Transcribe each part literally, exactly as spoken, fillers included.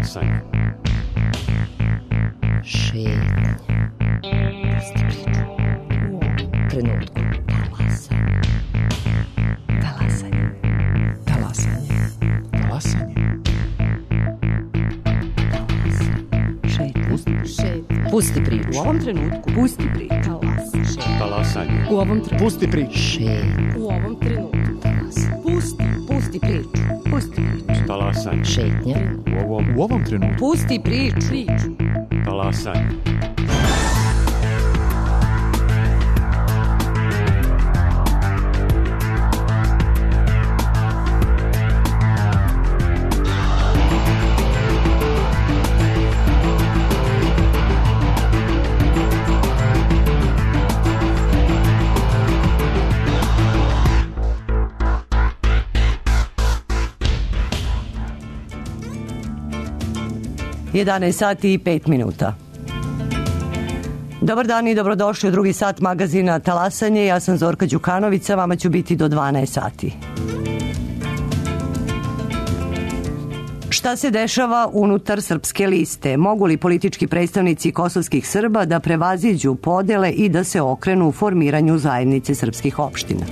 Talasanje. Šetnja. Pusti priču. U ovom trenutku. Talasanje. Talasanje. Talasanje. Talasanje. Šetnja. Pusti priču. U ovom trenutku. Pusti priču. Talasanje. U ovom trenutku. Pusti priču. Šetnja. U ovom trenutku. Pusti. Pusti priču. Pusti priču. Talasanje. Šetnja. U ovom, U ovom trenutku. Pusti priču. Priču. talasanje. jedanaest sati i pet minuta. Dobar dan i dobrodošli u drugi sat magazina Talasanje. Ja sam Zorka Đukanović, vama ću biti do dvanaest sati. Šta se dešava unutar Srpske liste? Mogu li politički predstavnici kosovskih Srba da prevaziđu podele i da se okrenu u formiranju zajednice srpskih opština?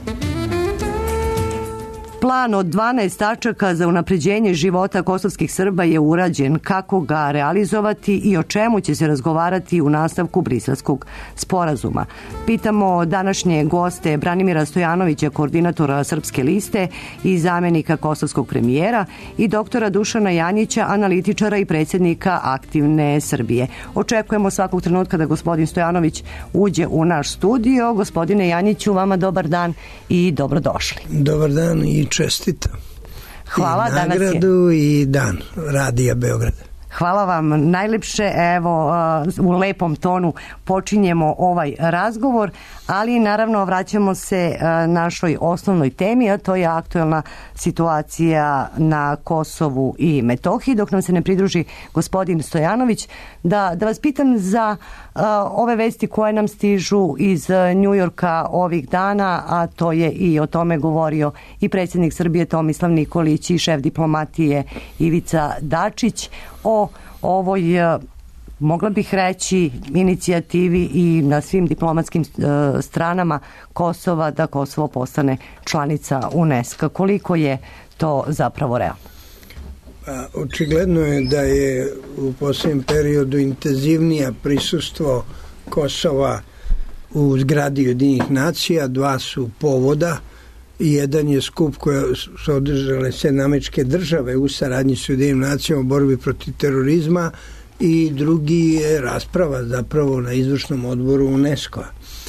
Plan od dvanaest tačaka za unapređenje života kosovskih Srba je urađen. Kako ga realizovati i o čemu će se razgovarati u nastavku Briselskog sporazuma? Pitamo današnje goste Branimira Stojanovića, koordinatora Srpske liste i zamenika kosovskog premijera, i doktora Dušana Janjića, analitičara i predsjednika Aktivne Srbije. Očekujemo svakog trenutka da gospodin Stojanović uđe u naš studio. Gospodine Janjiću, vama dobar dan i dobrodošli. Dobar dan i čestita. Hvala, i nagradu i dan Radija Beograda. Hvala vam najlepše. Evo, u lepom tonu počinjemo ovaj razgovor, ali naravno vraćamo se našoj osnovnoj temi, a to je aktuelna situacija na Kosovu i Metohiji. Dok nam se ne pridruži gospodin Stojanović, da, da vas pitam za uh, ove vesti koje nam stižu iz Njujorka ovih dana, a to je i o tome govorio i predsjednik Srbije Tomislav Nikolić i šef diplomatije Ivica Dačić, o ovoj, mogla bih reći, inicijativi i na svim diplomatskim stranama Kosova da Kosovo postane članica UNESCO. Koliko je to zapravo realno? Pa, očigledno je da je u posljednjem periodu intenzivnija prisustvo Kosova u zgradi Ujedinjenih nacija. Dva su povoda. Jedan je skup koje su održale Sjedinjene Američke Države u saradnji s Ujedinjenim nacijama u borbi protiv terorizma, i drugi je rasprava zapravo na izvršnom odboru UNESCO-a.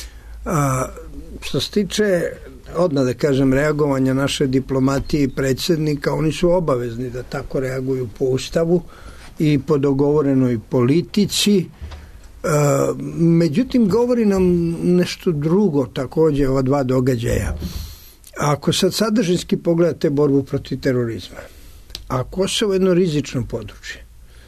A, što se tiče, odmah da kažem, reagovanja naše diplomatije i predsjednika, oni su obavezni da tako reaguju po Ustavu i po dogovorenoj politici. A, međutim, govori nam nešto drugo također ova dva događaja. Ako sad sadržinski pogledate borbu protiv terorizma, a Kosovo je jedno rizično područje,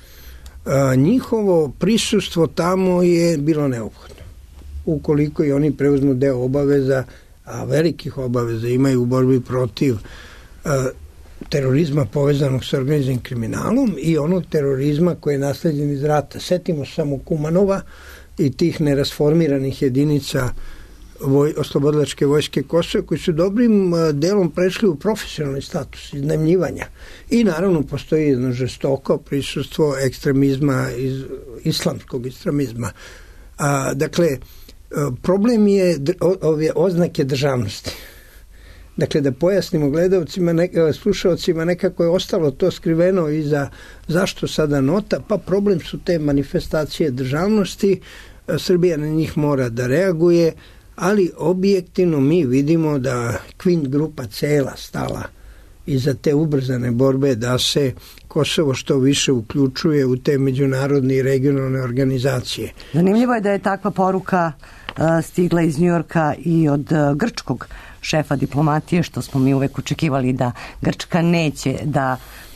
a, njihovo prisustvo tamo je bilo neophodno. Ukoliko i oni preuzmu deo obaveza, a velikih obaveza imaju u borbi protiv a, terorizma povezanog sa organizovanim kriminalom i onog terorizma koji je nasleđen iz rata. Setimo samo Kumanova i tih nerasformiranih jedinica Voj, oslobodilačke vojske Kosova, koji su dobrim delom prešli u profesionalni status iznajmljivanja. I naravno postoji jedno žestoko prisustvo ekstremizma, iz, islamskog ekstremizma. A, dakle, problem je ove oznake državnosti. Dakle, da pojasnimo gledalcima, ne, slušalcima, nekako je ostalo to skriveno iza zašto sada nota, pa problem su te manifestacije državnosti. Srbija na njih mora da reaguje, ali objektivno mi vidimo da Kvint grupa cela stala iza te ubrzane borbe da se Kosovo što više uključuje u te međunarodne i regionalne organizacije. Zanimljivo je da je takva poruka uh, stigla iz Njujorka i od uh, grčkog šefa diplomatije, što smo mi uvek očekivali da Grčka neće da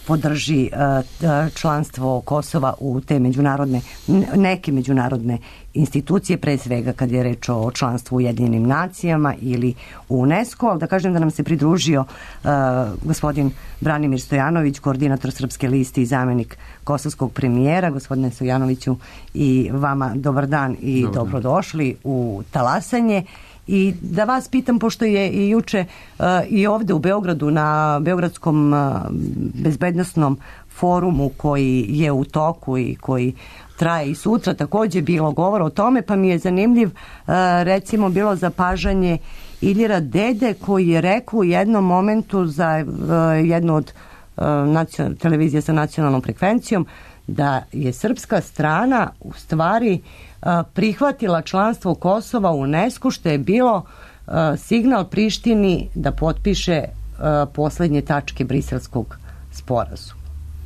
podrži članstvo Kosova u te međunarodne, neke međunarodne institucije, pre svega kad je reč o članstvu u Ujedinjenim nacijama ili u UNESCO, ali da kažem da nam se pridružio uh, gospodin Branimir Stojanović, koordinator Srpske liste i zamjenik kosovskog premijera. Gospodine Stojanoviću, i vama dobar dan i dobar dobrodošli dan u Talasanje. I da vas pitam, pošto je i juče uh, i ovde u Beogradu na Beogradskom uh, bezbednosnom forumu koji je u toku i koji traje i sutra, takođe bilo govora o tome, pa mi je zanimljiv uh, recimo bilo zapažanje Iljira Dede koji je rekao u jednom momentu za uh, jednu od uh, nacion, televizije sa nacionalnom frekvencijom da je srpska strana u stvari uh, prihvatila članstvo Kosova u UNESCO, što je bilo uh, signal Prištini da potpiše uh, poslednje tačke Briselskog sporazuma.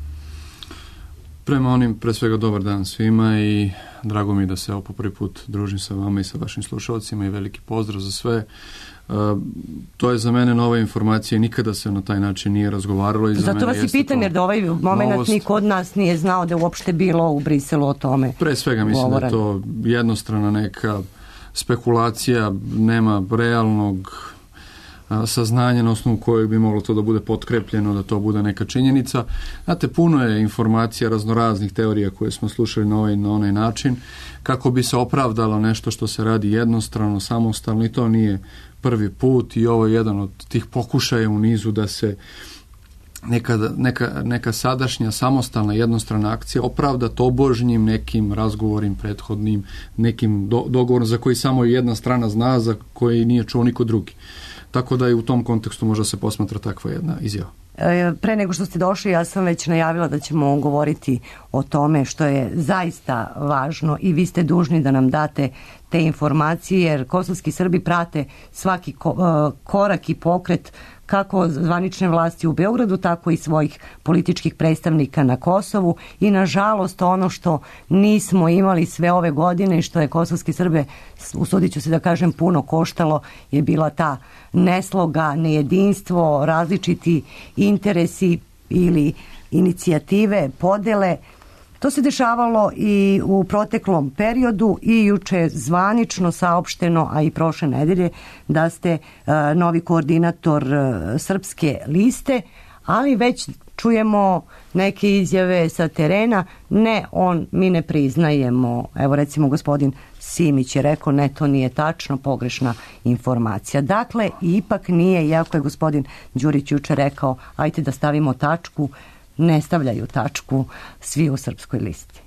Prema onim, pre svega, dobar dan svima i drago mi da se ovo po prvi put družim sa vama i sa vašim slušalcima i veliki pozdrav za sve. Uh, to je za mene nova informacija i nikada se na taj način nije razgovaralo. I za Zato vas i pitam, jer da ovaj moment novost. Niko od nas nije znao da je uopšte bilo u Briselu o tome. Pre svega mislim govoran. Da je to jednostrana neka spekulacija, nema realnog saznanje na osnovu kojeg bi moglo to da bude potkrepljeno, da to bude neka činjenica. Znate, puno je informacija raznoraznih teorija koje smo slušali na ovaj na onaj način, kako bi se opravdalo nešto što se radi jednostrano, samostalno, i to nije prvi put i ovo je jedan od tih pokušaja u nizu da se neka, neka, neka sadašnja samostalna jednostrana akcija opravda tobožnjim nekim razgovorim prethodnim, nekim do, dogovorom za koji samo jedna strana zna, za koji nije čuo niko drugi. Tako da i u tom kontekstu možda se posmatra takva jedna izjava. Pre nego što ste došli, ja sam već najavila da ćemo govoriti o tome što je zaista važno i vi ste dužni da nam date te informacije, jer kosovski Srbi prate svaki korak i pokret kako zvanične vlasti u Beogradu, tako i svojih političkih predstavnika na Kosovu i nažalost ono što nismo imali sve ove godine i što je kosovski Srbe, usudit ću se da kažem, puno koštalo, je bila ta nesloga, nejedinstvo, različiti interesi ili inicijative, podele. To se dešavalo i u proteklom periodu i juče zvanično saopšteno, a i prošle nedelje, da ste uh, novi koordinator uh, Srpske liste, ali već čujemo neke izjave sa terena, ne, on, mi ne priznajemo, evo recimo gospodin Simić je rekao, ne, to nije tačno, pogrešna informacija. Dakle, ipak nije, iako je gospodin Đurić juče rekao, ajte da stavimo tačku, ne stavljaju tačku svi u Srpskoj listi.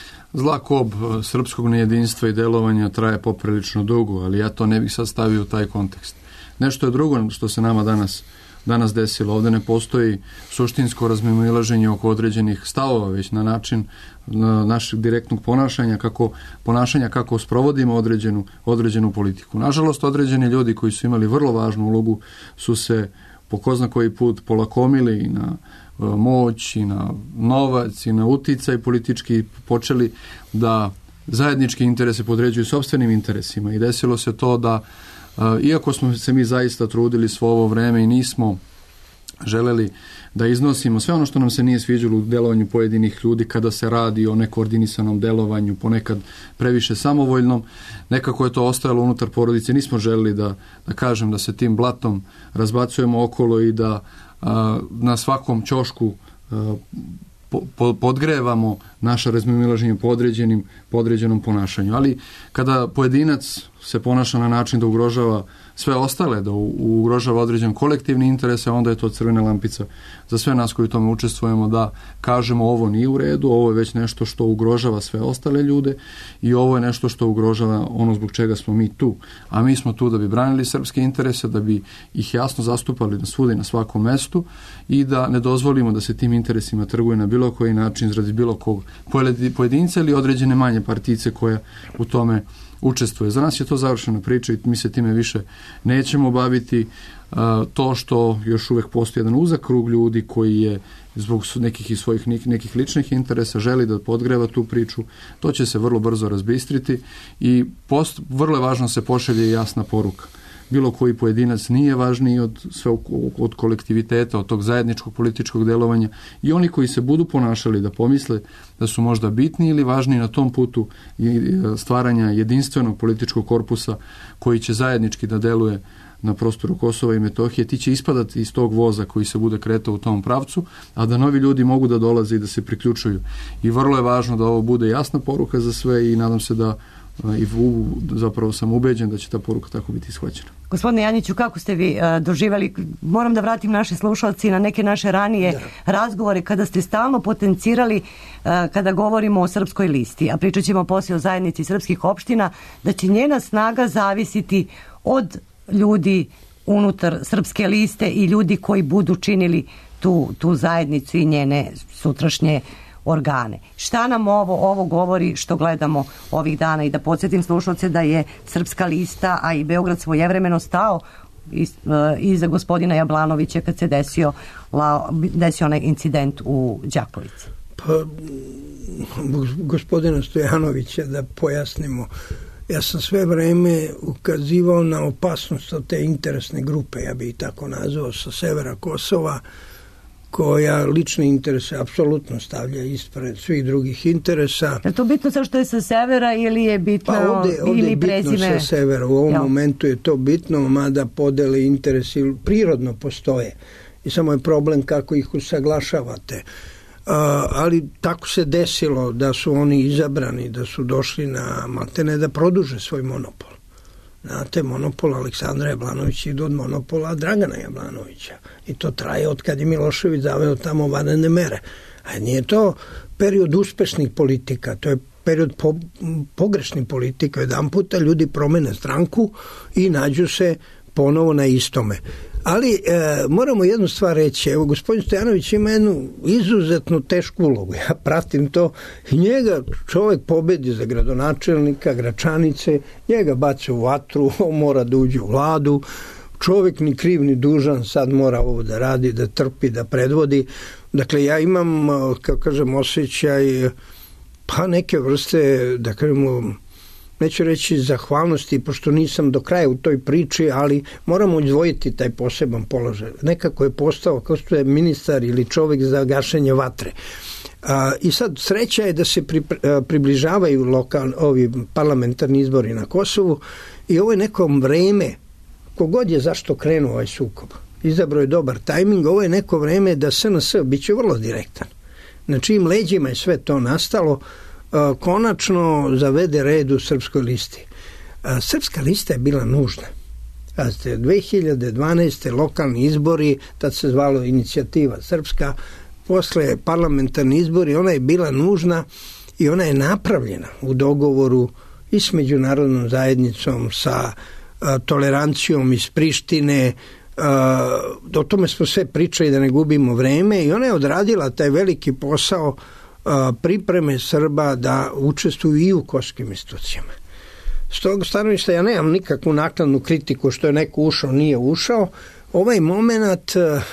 Zla kob srpskog nejedinstva i delovanja traje poprilično dugo, ali ja to ne bih sad stavio u taj kontekst. Nešto je drugo što se nama danas, danas desilo. Ovde ne postoji suštinsko razmimoilaženje oko određenih stavova, već na način na našeg direktnog ponašanja, kako, ponašanja kako sprovodimo određenu, određenu politiku. Nažalost, određeni ljudi koji su imali vrlo važnu ulogu su se po ko zna koji put polakomili i na moć i na novac i na uticaj politički, počeli da zajednički interese podređuju sopstvenim interesima i desilo se to da iako smo se mi zaista trudili svo ovo vreme i nismo želeli da iznosimo sve ono što nam se nije sviđalo u delovanju pojedinih ljudi kada se radi o nekoordinisanom delovanju, ponekad previše samovoljnom, nekako je to ostajalo unutar porodice, nismo želeli da, da kažem da se tim blatom razbacujemo okolo i da a, na svakom ćošku a, po, po, podgrevamo naše razmimoilaženje po određenim, po određenom ponašanju. Ali kada pojedinac se ponaša na način da ugrožava sve ostale, da ugrožava određen kolektivni interes, onda je to crvena lampica za sve nas koji u tome učestvujemo, da kažemo ovo nije u redu, ovo je već nešto što ugrožava sve ostale ljude i ovo je nešto što ugrožava ono zbog čega smo mi tu. A mi smo tu da bi branili srpske interese, da bi ih jasno zastupali na svuda i na svakom mestu i da ne dozvolimo da se tim interesima trguje na bilo koji način izradi bilo kog pojedinca ili određene manje partice koja u tome učestvuje. Za nas je to završena priča i mi se time više nećemo baviti. To što još uvek postoji jedan uzak krug ljudi koji je zbog nekih iz svojih nekih ličnih interesa želi da podgreva tu priču, to će se vrlo brzo razbistriti i post, vrlo je važno se pošalje jasna poruka. bilo koji pojedinac nije važniji od, sve, od kolektiviteta, od tog zajedničkog političkog delovanja, i oni koji se budu ponašali da pomisle da su možda bitni ili važniji na tom putu stvaranja jedinstvenog političkog korpusa koji će zajednički da deluje na prostoru Kosova i Metohije, ti će ispadati iz tog voza koji se bude kretao u tom pravcu, a da novi ljudi mogu da dolaze i da se priključuju. I vrlo je važno da ovo bude jasna poruka za sve i nadam se da i zapravo sam ubeđen da će ta poruka tako biti shvaćena. Gospodine Janjiću, kako ste vi uh, doživjeli, moram da vratim naše slušalci na neke naše ranije da. razgovore kada ste stalno potencirali uh, kada govorimo o Srpskoj listi, a pričat ćemo poslije o zajednici srpskih opština, da će njena snaga zavisiti od ljudi unutar Srpske liste i ljudi koji budu činili tu, tu zajednicu i njene sutrašnje organe. Šta nam ovo, ovo govori što gledamo ovih dana? I da podsjetim slušalce da je Srpska lista, a i Beograd svojevremeno stao iz, uh, iza gospodina Jablanovića kad se desio, la, desio onaj incident u Đakovici. Pa, gospodina Stojanovića, da pojasnimo, ja sam sve vreme ukazivao na opasnost od te interesne grupe, ja bih tako nazvao, sa severa Kosova, koja lične interese apsolutno stavlja ispred svih drugih interesa. Je to bitno sa što je sa severa ili je bitno pa ovde, ovde ili je bitno prezime? Sa severa. U ovom jo. momentu je to bitno, mada podele interesi prirodno postoje. I samo je problem kako ih usaglašavate. Uh, ali tako se desilo da su oni izabrani, da su došli na maltene da produže svoj monopol. Znate, monopol Aleksandra Jablanovića ide od monopola Dragana Jablanovića. I to traje od kad je Milošević zaveo tamo vanredne mere. A nije to period uspešnih politika, to je period po, pogrešnih politika. Jedan puta ljudi promene stranku i nađu se ponovo na istome. Ali e, moramo jednu stvar reći. Evo, gospodin Stojanović ima jednu izuzetno tešku ulogu. Ja pratim to. I njega čovjek pobedi za gradonačelnika Gračanice, njega baci u vatru, on mora da uđe u vladu. Čovjek ni kriv ni dužan sad mora ovo da radi, da trpi, da predvodi. Dakle, ja imam, kako kažem, osjećaj pa neke vrste, da kažemo, neću reći zahvalnosti, pošto nisam do kraja u toj priči, ali moramo izdvojiti taj poseban položaj. Nekako je postao kao što je ministar ili čovjek za gašenje vatre. A, I sad sreća je da se pri, a, približavaju lokal, ovi parlamentarni izbori na Kosovu i ovo je nekom vreme, kogod je zašto krenuo ovaj sukob, izabrao je dobar tajming, ovo je neko vreme da S N S bit će vrlo direktan. Na čijim leđima je sve to nastalo, konačno zavede red u Srpskoj listi. Srpska lista je bila nužna. Pazite, dve hiljade dvanaeste. lokalni izbori, tad se zvalo Inicijativa Srpska, posle parlamentarni izbori, ona je bila nužna i ona je napravljena u dogovoru i s međunarodnom zajednicom, sa a, tolerancijom iz Prištine. A, o tome smo sve pričali da ne gubimo vreme i ona je odradila taj veliki posao pripreme Srba da učestvuju i u kosovskim institucijama. S tog stanovišta ja nemam nikakvu naknadnu kritiku što je neko ušao, nije ušao. Ovaj moment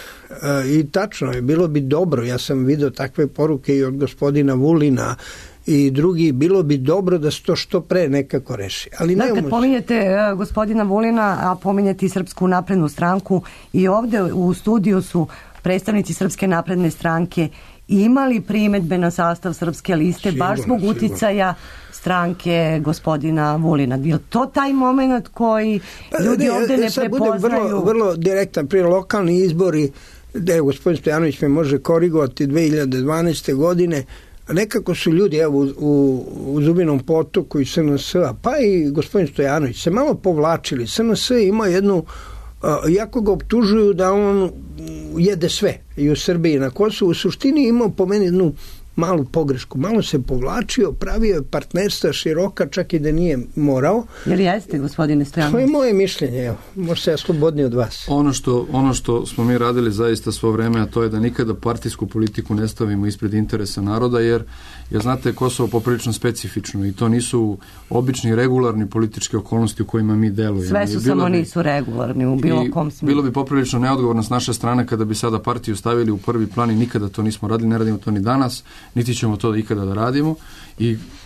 i tačno je, bilo bi dobro, ja sam vidio takve poruke i od gospodina Vulina i drugi, bilo bi dobro da se to što pre nekako reši. Ali da, kad umos... pominjete uh, gospodina Vulina, a pominjete i Srpsku naprednu stranku, i ovde u studiju su predstavnici Srpske napredne stranke imali primetbe na sastav Srpske liste, sigurno, baš zbog uticaja stranke gospodina Vulina. Je to taj moment koji pa, ljudi ne, ovde ne prepoznaju? Vrlo, vrlo direktan, prije lokalni izbori, da je gospodin Stojanović me može korigovati dve hiljade dvanaeste. godine, nekako su ljudi evo, u, u, u Zubinom Potoku i S N S, pa i gospodin Stojanović se malo povlačili. S N S ima jednu, jako ga optužuju da on jede sve i u Srbiji i na Kosovu. U suštini imao po meni jednu malu pogrešku. Malo se povlačio, pravio je partnerstva široka, čak i da nije morao. Jer jeste, gospodine Stojanović? To je moje mišljenje, evo. Možda se ja slobodniji od vas. Ono što, ono što smo mi radili zaista svo vreme, a to je da nikada partijsku politiku ne stavimo ispred interesa naroda, jer, jer znate, Kosovo poprilično specifično i to nisu obični regularni političke okolnosti u kojima mi delujemo. Sve su samo bi, nisu regularni u bilo kom smislu. Bilo bi poprilično neodgovorno s naše strane kada bi sada partiju stavili u prvi plan i nikada to nismo radili, ne radimo to ni danas, niti ćemo to ikada da radimo i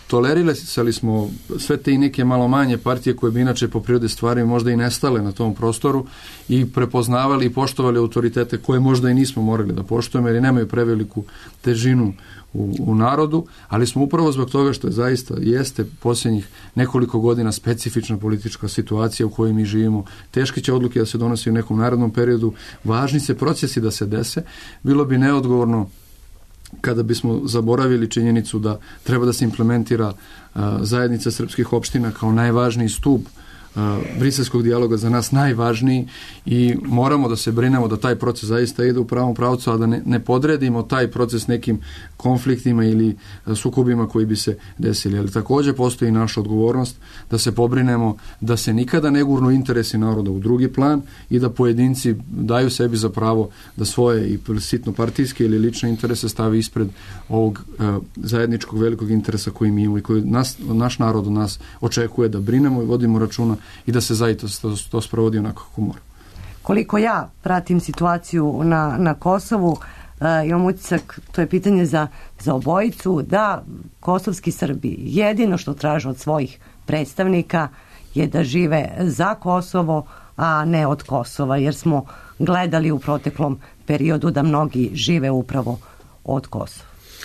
tolerirali smo sve te i neke malo manje partije koje bi inače po prirodi stvari možda i nestale na tom prostoru i prepoznavali i poštovali autoritete koje možda i nismo morali da poštujemo jer nemaju preveliku težinu u, u narodu, ali smo upravo zbog toga što je zaista jeste posljednjih nekoliko godina specifična politička situacija u kojoj mi živimo. Teške će odluke da se donosi u nekom narodnom periodu, važni se procesi da se dese. Bilo bi neodgovorno kada bismo zaboravili činjenicu da treba da se implementira uh, zajednica srpskih opština kao najvažniji stup uh, briselskog dijaloga, za nas najvažniji, i moramo da se brinemo da taj proces zaista ide u pravom pravcu, a da ne, ne podredimo taj proces nekim konfliktima ili uh, sukobima koji bi se desili. Ali također postoji naša odgovornost da se pobrinemo da se nikada ne gurnu interesi naroda u drugi plan i da pojedinci daju sebi za pravo da svoje i sitno partijske ili lične interese stavi ispred ovog uh, zajedničkog velikog interesa koji mi imamo i koji nas, naš narod od nas očekuje da brinemo i vodimo računa i da se zaista to, to sprovodi onako kako mora. Koliko ja pratim situaciju na, na Kosovu, uh, imam utisak, to je pitanje za, za obojicu, da kosovski Srbi jedino što traže od svojih predstavnika je da žive za Kosovo, a ne od Kosova, jer smo gledali u proteklom periodu da mnogi žive upravo od Kosova.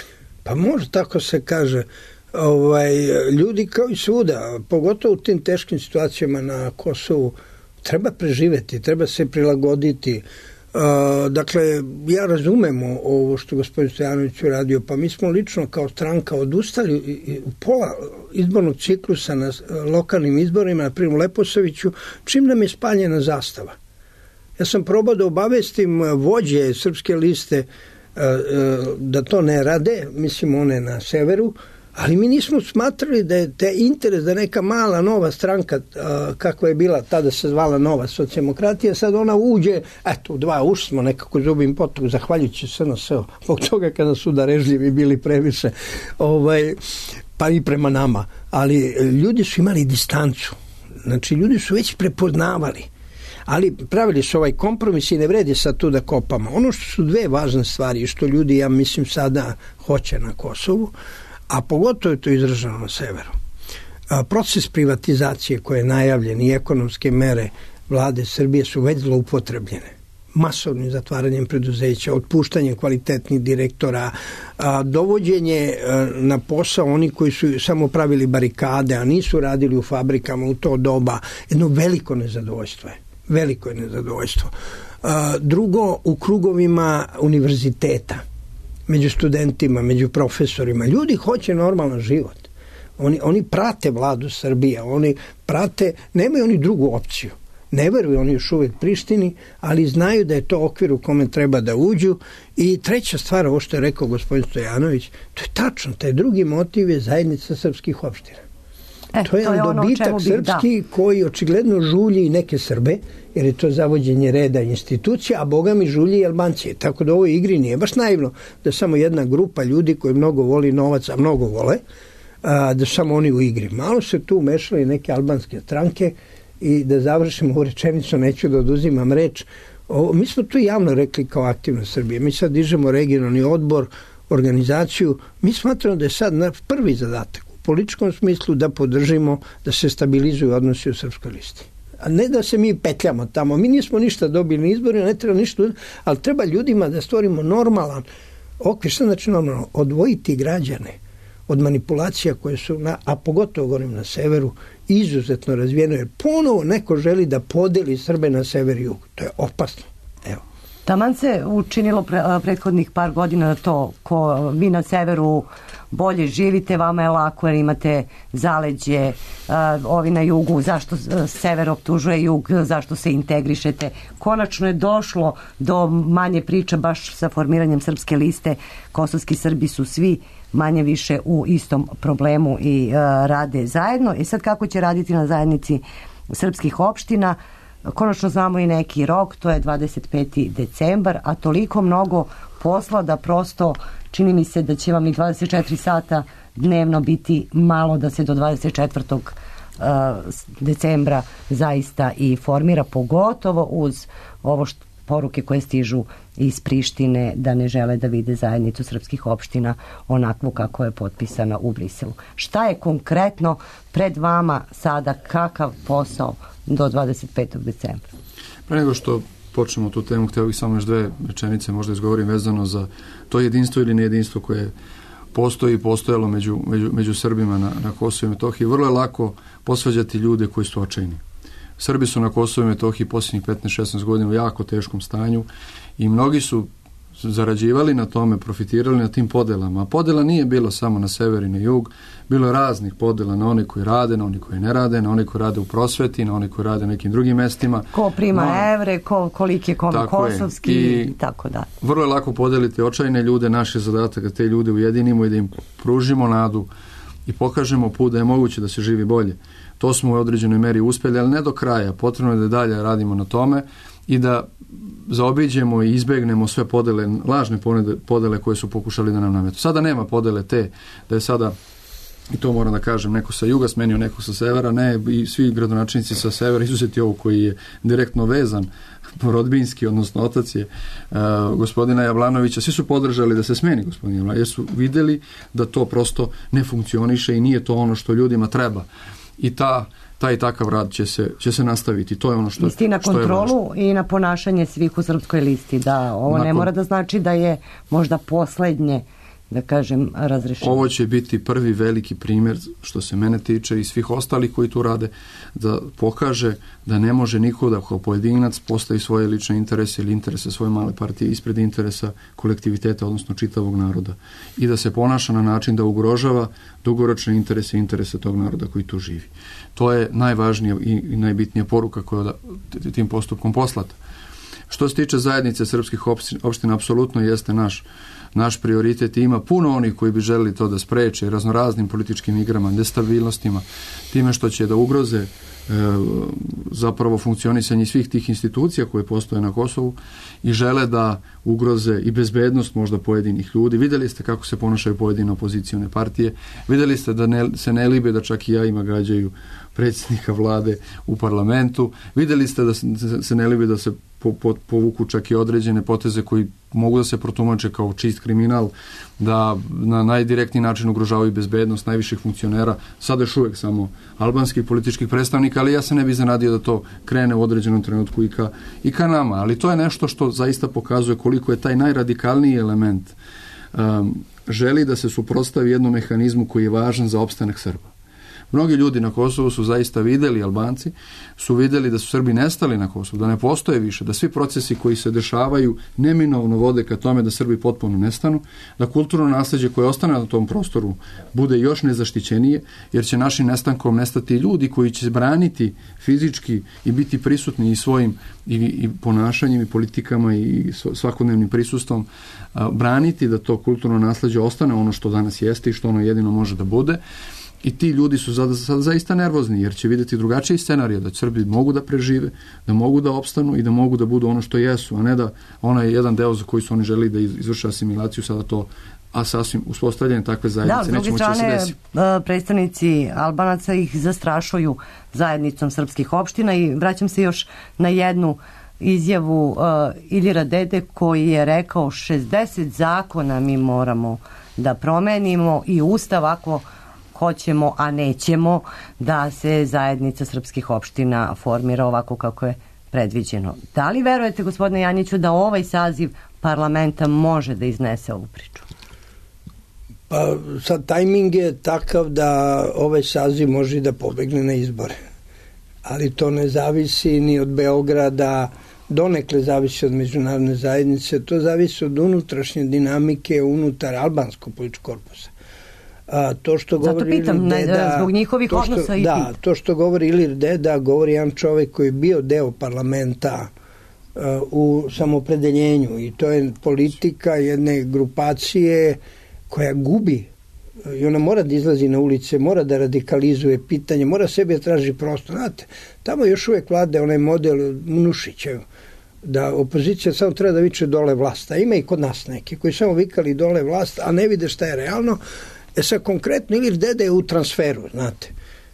Pa može tako se kaže. Ovaj, ljudi kao i svuda, pogotovo u tim teškim situacijama na Kosovu, treba preživeti, treba se prilagoditi. Uh, dakle, ja razumem ovo što gospodin Stojanović uradio, pa mi smo lično kao stranka odustali u pola izbornog ciklusa na lokalnim izborima, na primjer u Leposaviću, čim nam je spaljena zastava. Ja sam probao da obavestim vođe Srpske liste uh, uh, da to ne rade, mislim one na severu, ali mi nismo smatrali da je te interes da neka mala nova stranka uh, kakva je bila, tada se zvala Nova socijaldemokratija, sad ona uđe, eto, u dva uši smo nekako zubim potok, zahvaljujući S N S, zbog toga kada su darežljivi bili previše, ovaj, pa i prema nama, ali ljudi su imali distancu, znači ljudi su već prepoznavali, ali pravili su ovaj kompromis i ne vredi sad tu da kopamo. Ono što su dve važne stvari, što ljudi, ja mislim, sada hoće na Kosovu, a pogotovo je to izraženo na severu. A, proces privatizacije koje je najavljen i ekonomske mere vlade Srbije su već zloupotrebljene. Masovnim zatvaranjem preduzeća, otpuštanjem kvalitetnih direktora, a, dovođenje a, na posao oni koji su samo pravili barikade, a nisu radili u fabrikama u to doba, jedno veliko nezadovoljstvo je. Veliko je nezadovoljstvo. A, drugo, u krugovima univerziteta, među studentima, među profesorima. Ljudi hoće normalan život. Oni, oni prate vladu Srbije, oni prate, nemaju oni drugu opciju. Ne veruju oni još uvijek Prištini, ali znaju da je to okvir u kome treba da uđu. I treća stvar, ovo što je rekao gospodin Stojanović, to je tačno, taj drugi motiv je zajednica srpskih opština. E, to je, to je ono dobitak srpski da. Koji očigledno žulji i neke Srbe, jer je to zavođenje reda i institucija, a boga mi žulji i Albanci. Tako da u ovoj igri nije baš naivno da samo jedna grupa ljudi koji mnogo voli novac, a mnogo vole, a, da samo oni u igri. Malo se tu umešali neke albanske stranke i da završimo ovu rečenicu, neću da oduzimam reč. O, mi smo tu javno rekli kao aktivna Srbija. Mi sad dižemo regionalni odbor, organizaciju. Mi smatramo da je sad naš prvi zadatak u političkom smislu da podržimo da se stabilizuju odnosi u Srpskoj listi. A ne da se mi petljamo tamo. Mi nismo ništa dobili na izborima, ne treba ništa, ali treba ljudima da stvorimo normalan okvir. Što znači normalno? Odvojiti građane od manipulacija koje su, na, a pogotovo govorim na severu, izuzetno razvijeno, jer ponovo neko želi da podeli Srbe na sever i jug. To je opasno. Evo. Taman se učinilo pre, prethodnih par godina da to, ko vi na severu bolje živite, vama je lako jer imate zaleđe, ovi na jugu, zašto sever optužuje jug, zašto se integrišete. Konačno je došlo do manje priča baš sa formiranjem Srpske liste. Kosovski Srbi su svi manje više u istom problemu i uh, rade zajedno. I sad kako će raditi na zajednici srpskih opština? Konačno znamo i neki rok, to je dvadeset peti decembar, a toliko mnogo posla da prosto čini mi se da će vam i dvadeset četiri sata dnevno biti malo da se do dvadeset četvrtog decembra zaista i formira, pogotovo uz ovo što poruke koje stižu iz Prištine da ne žele da vide zajednicu srpskih opština onakvu kako je potpisana u Briselu. Šta je konkretno pred vama sada, kakav posao do dvadeset petog decembra? Pre nego što počnemo tu temu, htio bih samo još dve rečenice možda izgovorim vezano za to jedinstvo ili nejedinstvo koje postoji i postojalo među, među, među Srbima na, na Kosovu i Metohiji. Vrlo je lako posvađati ljude koji su očajni. Srbi su na Kosovu i Metohiji posljednjih petnaest šesnaest godina u jako teškom stanju i mnogi su zarađivali na tome, profitirali na tim podelama. A podela nije bilo samo na sever i na jug, bilo je raznih podela na one koji rade, na one koji ne rade, na one koji rade u prosveti, na one koji rade na nekim drugim mestima. Ko prima no, evre, ko, koliki je kome kosovski i, i tako da. Vrlo je lako podeliti očajne ljude, naš je zadatak da te ljude ujedinimo i da im pružimo nadu i pokažemo put da je moguće da se živi bolje. To smo u određenoj meri uspjeli, ali ne do kraja. Potrebno je da dalje radimo na tome i da zaobiđemo i izbegnemo sve podele, lažne podele koje su pokušali da nam nametu. Sada nema podele te, da je sada, i to moram da kažem, neko sa juga smenio nekog sa severa, ne, i svi gradonačelnici sa severa, izuzeti ovo koji je direktno vezan, rodbinski, odnosno otac je uh, gospodina Jablanovića, svi su podržali da se smeni gospodin Jablanović, jer su videli da to prosto ne funkcioniše i nije to ono što ljudima treba. I ta taj takav rad će se, će se nastaviti. To je ono što, Misli na što je kontrolu i na ponašanje svih u Srpskoj listi, da ovo Nakon, ne mora da znači da je možda poslednje, da kažem, razrešenje. Ovo će biti prvi veliki primjer, što se mene tiče i svih ostalih koji tu rade, da pokaže da ne može niko da kao pojedinac postavi svoje lične interese ili interese svoje male partije ispred interesa kolektiviteta, odnosno čitavog naroda. I da se ponaša na način da ugrožava dugoročne interese i interese tog naroda koji tu živi. To je najvažnija i najbitnija poruka koja je tim postupkom poslata. Što se tiče zajednice srpskih opština, opština apsolutno jeste naš naš prioritet i ima puno onih koji bi želeli to da spreče raznoraznim političkim igrama, nestabilnostima, time što će da ugroze e, zapravo funkcionisanje svih tih institucija koje postoje na Kosovu i žele da ugroze i bezbednost možda pojedinih ljudi. Vidjeli ste kako se ponašaju pojedine opozicione partije, vidjeli ste da ne, se ne libe da čak i ja ima gađaju predsjednika vlade u parlamentu, vidjeli ste da se, se ne libe da se po, po, povuku čak i određene poteze koji mogu da se protumače kao čist kriminal, da na najdirektniji način ugrožavaju bezbednost najviših funkcionera, sada još uvijek samo albanskih političkih predstavnika, ali ja se ne bih zanadio da to krene u određenom trenutku i ka, i ka nama. Ali to je nešto što zaista pokazuje koliko je taj najradikalniji element um, želi da se suprotstavi jednom mehanizmu koji je važan za opstanak Srba. Mnogi ljudi na Kosovu su zaista videli, Albanci, su videli da su Srbi nestali na Kosovu, da ne postoje više, da svi procesi koji se dešavaju neminovno vode ka tome da Srbi potpuno nestanu, da kulturno nasleđe koje ostane na tom prostoru bude još nezaštićenije, jer će našim nestankom nestati ljudi koji će braniti fizički i biti prisutni i svojim i, i ponašanjem i politikama i svakodnevnim prisustvom, a, braniti da to kulturno nasleđe ostane ono što danas jeste i što ono jedino može da bude. I ti ljudi su sada, sada zaista nervozni, jer će vidjeti drugačiji scenarij, da Srbi mogu da prežive, da mogu da opstanu i da mogu da budu ono što jesu, a ne da onaj jedan deo za koji su oni želi da izvrše asimilaciju, sada to, a sasvim uspostavljanje takve zajednice da, neće moći da se desi. Predstavnici Albanaca ih zastrašuju zajednicom srpskih opština i vraćam se još na jednu izjavu uh, Iljira Dede koji je rekao šezdeset zakona mi moramo da promenimo i Ustav ako hoćemo, a nećemo da se zajednica srpskih opština formira ovako kako je predviđeno. Da li verujete, gospodine Janjiću, da ovaj saziv parlamenta može da iznese ovu priču? Pa sad tajming je takav da ovaj saziv može da pobegne na izbore. Ali to ne zavisi ni od Beograda, donekle zavisi od međunarodne zajednice, to zavisi od unutrašnje dinamike unutar albanskog političkog korpusa. A, to što govori Zato pitam, Ilir Deda, zbog njihovih to što, odnosa i da, to što govori Ilir Deda, govori jedan čovjek koji je bio deo parlamenta uh, u samopredeljenju i to je politika jedne grupacije koja gubi i ona mora da izlazi na ulice, mora da radikalizuje pitanje, mora sebi da traži prostor. Znate, tamo još uvijek vlade onaj model Nušićev, da opozicija samo treba da viče dole vlast, a ima i kod nas neki koji samo vikali dole vlast, a ne vide šta je realno. E sad konkretno Ilir Deda je u transferu, znate.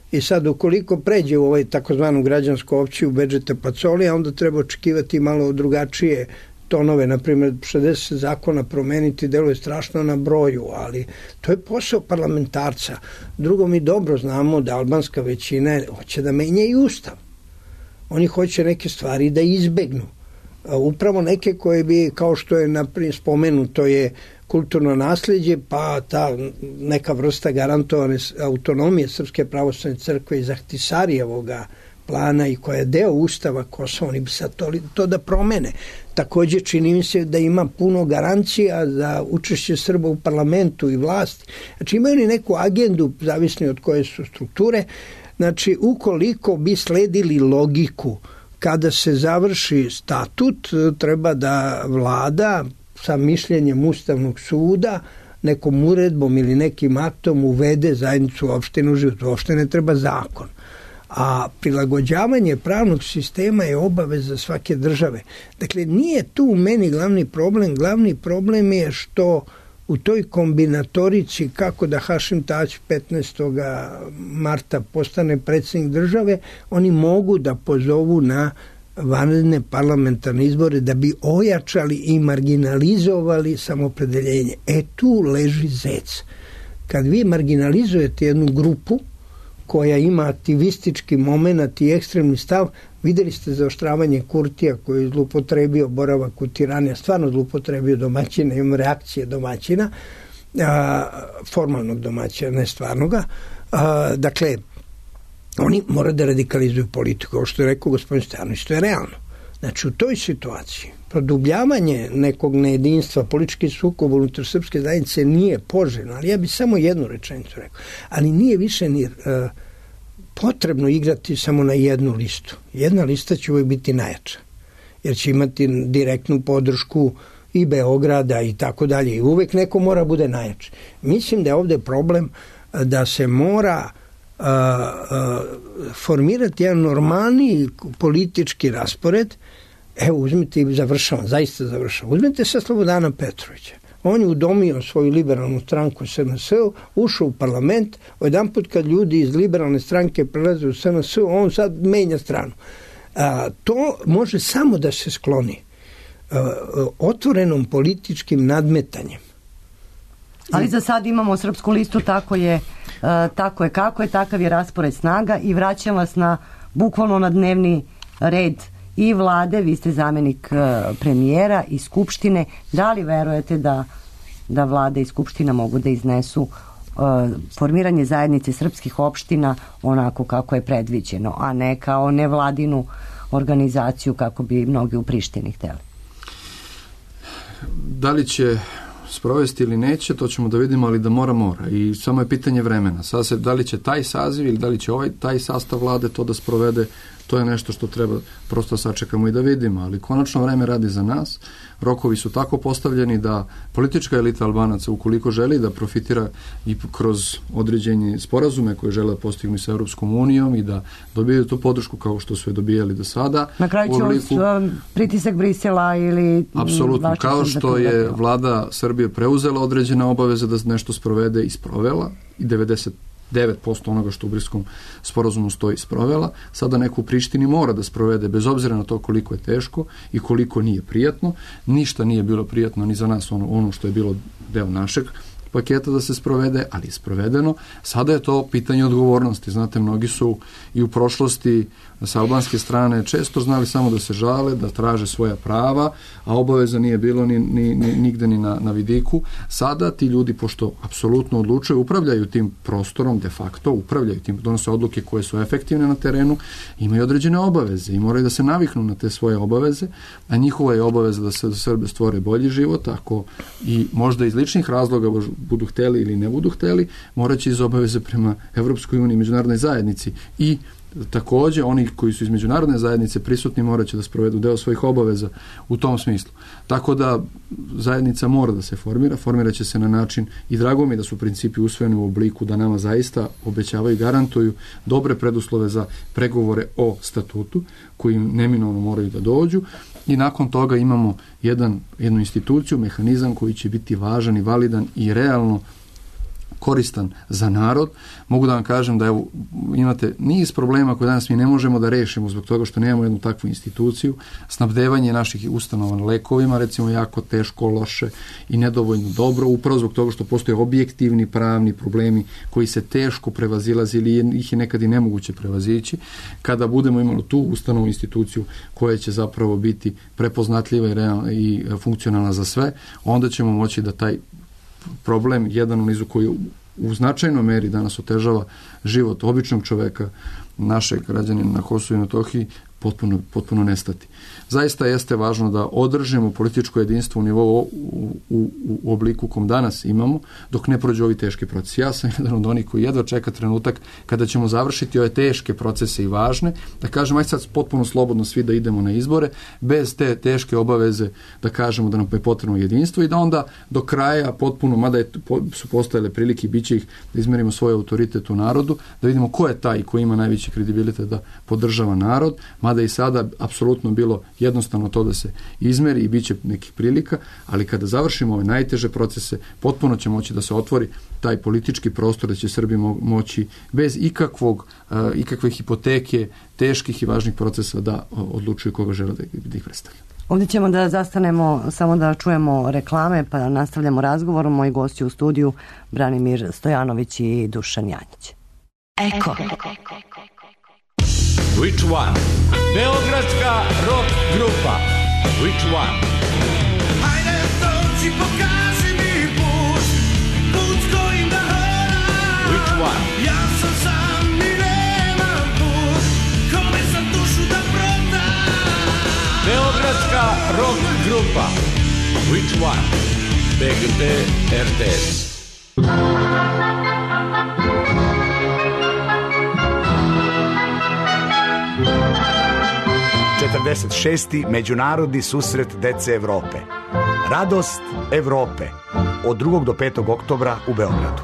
I sad, ukoliko pređe u ovaj takozvanu građansku opciju Bedžeta Pacolija, onda treba očekivati malo drugačije tonove, na primjer šezdeset zakona promeniti deluje strašno na broju, ali to je posao parlamentarca. Drugo, mi dobro znamo da albanska većina hoće da menja i ustav. Oni hoće neke stvari da izbegnu. Upravo neke koje bi, kao što je naprimjer spomenuto, je kulturno nasljeđe, pa ta neka vrsta garantovane autonomije Srpske pravoslavne crkve iz Ahtisarijevoga plana i koja je deo ustava Kosova, oni bi sad to, to da promene. Također čini mi se da ima puno garancija za učešće Srba u parlamentu i vlasti. Znači imaju li neku agendu, zavisno od koje su strukture. Znači ukoliko bi sledili logiku, kada se završi statut, treba da vlada sa mišljenjem Ustavnog suda nekom uredbom ili nekim aktom uvede zajednicu opštine u život. Uopšte ne treba zakon. A prilagođavanje pravnog sistema je obaveza svake države. Dakle, nije tu u meni glavni problem. Glavni problem je što u toj kombinatorici kako da Hašim Tači petnaestog marta postane predsjednik države, oni mogu da pozovu na vanredne parlamentarne izbore da bi ojačali i marginalizovali samopredeljenje. E tu leži zec. Kad vi marginalizujete jednu grupu koja ima aktivistički moment i ekstremni stav, videli ste zaoštravanje Kurtija koji je zlupotrebio boravak u Tirani, a stvarno zlupotrebio domaćina, imam reakcije domaćina, a, formalnog domaćina, ne stvarnoga. A, dakle, oni moraju da radikalizuju politiku, ovo što je rekao gospodin Stojanović, to je realno. Znači, u toj situaciji produbljavanje nekog nejedinstva, politički sukob unutar srpske zajednice nije poželjno, ali ja bih samo jednu rečenicu rekao. Ali nije više ni uh, potrebno igrati samo na jednu listu. Jedna lista će uvijek biti najjača, jer će imati direktnu podršku i Beograda i tako dalje. I uvijek neko mora bude najjači. Mislim da je ovdje problem da se mora uh, uh, formirati jedan normalni politički raspored. Evo, uzmite i završavam, zaista završavam. Uzmite sa Slobodana Petrovića. On je udomio svoju liberalnu stranku S N S, ušao u parlament, jedan put kad ljudi iz liberalne stranke prelaze u S N S, on sad menja stranu. A, to može samo da se skloni a, otvorenom političkim nadmetanjem. Ali za sad imamo Srpsku listu, tako je, uh, tako je kako je, takav je raspored snaga i vraćam vas na bukvalno na dnevni red i vlade, vi ste zamjenik uh, premijera i skupštine. Da li verujete da, da vlade i skupština mogu da iznesu uh, formiranje zajednice srpskih opština onako kako je predviđeno, a ne kao nevladinu organizaciju kako bi mnogi u Prištini hteli? Da li će sprovesti ili neće, to ćemo da vidimo, ali da mora, mora. I samo je pitanje vremena. Sad se, da li će taj saziv ili da li će ovaj, taj sastav vlade to da sprovede, to je nešto što treba prosto sačekamo i da vidimo, ali konačno vreme radi za nas. Rokovi su tako postavljeni da politička elita Albanaca, ukoliko želi da profitira i kroz određenje sporazume koje žele da postignu sa Europskom unijom i da dobijaju tu podršku kao što su je dobijali do sada. Na kraju će obliku, pritisak Brisela ili... Apsolutno, kao što je vlada Srbije preuzela određene obaveze da nešto sprovede i sprovela i devedeset devet posto onoga što u Briskom sporazumu stoji sprovela, sada neko u Prištini mora da sprovede, bez obzira na to koliko je teško i koliko nije prijatno. Ništa nije bilo prijatno ni za nas ono, ono što je bilo deo našeg paketa da se sprovede, ali je sprovedeno. Sada je to pitanje odgovornosti. Znate, mnogi su i u prošlosti sa albanske strane često znali samo da se žale, da traže svoja prava, a obaveza nije bilo ni, ni, ni, nigde ni na, na vidiku. Sada ti ljudi, pošto apsolutno odlučuju, upravljaju tim prostorom, de facto, upravljaju tim, donose odluke koje su efektivne na terenu, imaju određene obaveze i moraju da se naviknu na te svoje obaveze, a njihova je obaveza da se do Srbe stvore bolji život, ako i možda iz ličnih razloga budu hteli ili ne budu hteli, moraće iz obaveze prema Evropskoj uniji, međunarodnoj zajednici i također oni koji su iz međunarodne zajednice prisutni morat će da sprovedu deo svojih obaveza u tom smislu. Tako da zajednica mora da se formira, formirat će se na način i drago mi da su principi usvojeni u obliku da nama zaista obećavaju, garantuju dobre preduslove za pregovore o statutu koji neminovno moraju da dođu i nakon toga imamo jedan, jednu instituciju, mehanizam koji će biti važan i validan i realno koristan za narod. Mogu da vam kažem da evo, imate niz problema koje danas mi ne možemo da rešimo zbog toga što nemamo jednu takvu instituciju. Snabdevanje naših ustanova lekovima, recimo, jako teško, loše i nedovoljno dobro, upravo zbog toga što postoje objektivni pravni problemi koji se teško prevazilazi ili ih je nekad i nemoguće prevazići. Kada budemo imali tu ustanovu instituciju koja će zapravo biti prepoznatljiva i, realna, i funkcionalna za sve, onda ćemo moći da taj problem, jedan u nizu koji u značajnoj meri danas otežava život običnog čoveka, našeg građanina na Kosovu i Metohiji, potpuno, potpuno nestati. Zaista jeste važno da održimo političko jedinstvo u nivou u, u, u obliku kom danas imamo, dok ne prođu ovi teški procesi. Ja sam jedan od onih koji jedva čeka trenutak kada ćemo završiti ove teške procese i važne, da kažem, aj sad potpuno slobodno svi da idemo na izbore, bez te teške obaveze da kažemo da nam je potrebno jedinstvo i da onda do kraja potpuno, mada je, su postojale prilike i bit će ih, da izmerimo svoj autoritet u narodu, da vidimo ko je taj koji ima najveći kredibilitet da podržava narod, mada i sada apsolutno bilo jednostavno to da se izmeri i bit će nekih prilika, ali kada završimo ove najteže procese, potpuno će moći da se otvori taj politički prostor da će Srbi moći bez ikakvog, uh, ikakve hipoteke, teških i važnih procesa da uh, odlučuju koga žele da, da ih predstavlja. Ovdje ćemo da zastanemo, samo da čujemo reklame, pa nastavljamo razgovor. Moji gosti u studiju Branimir Stojanović i Dušan Janjić. Eko. Which one? Beogradska rock grupa. Which one? Hajde dođi, pokaži mi put, put s kojim da hodam. Which one? Ja sam sam i nemam put, kome sam dušu da prodam. Beogradska rock grupa. Which one? B G T R T S. četrdeset šesti Međunarodni susret dece Evrope. Radost Evrope. Od drugog do petog oktobra u Beogradu.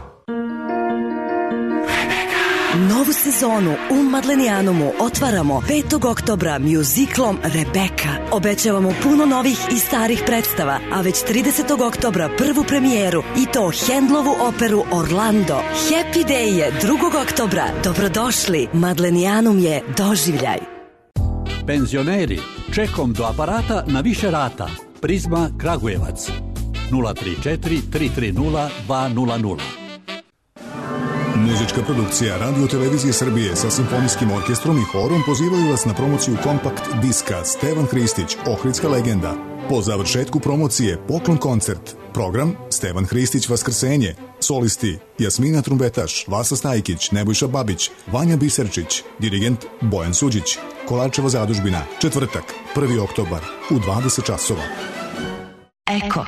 Novu sezonu u Madlenijanumu otvaramo petog oktobra mjuziklom Rebeka. Obećavamo puno novih i starih predstava, a već tridesetog oktobra prvu premijeru i to Hendlovu operu Orlando. Happy Day je drugog oktobra. Dobrodošli. Madlenijanum je doživljaj. Penzioneri, čekom do aparata na više rata. Prizma Kragujevac. nula tri četiri tri tri nula dva nula nula. Muzička produkcija Radio Televizije Srbije sa simfonijskim orkestrom i horom pozivaju vas na promociju kompakt diska Stevan Hristić, Ohridska legenda. Po završetku promocije poklon koncert. Program Stevan Hristić Vaskrsenje. Solisti Jasmina Trumbetaš, Vasa Stajkić, Nebojša Babić, Vanja Biserčić, dirigent Bojan Suđić. Kolarčeva zadužbina, četvrtak, prvi oktobar u dvadeset časova. Eko.